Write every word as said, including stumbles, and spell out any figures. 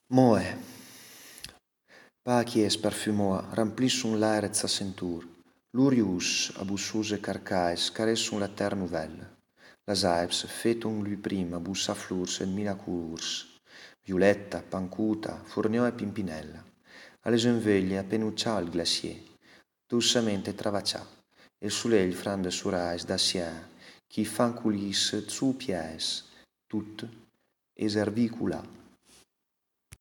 Moe, pachies parfumoa, remplisson l'aer de sa sentur. Lurius, abussose carcais, caresson la terre nouvelle. Las aibs feton lui prima bussa flurs en mila colurs. Violetta, pancuta, fornio e pimpinella. Alle enveglie a penuccià il glacier, dossamente travaccià, e il soleil frande surais d'acier, chi fan culisse zu pies, tut eservicula.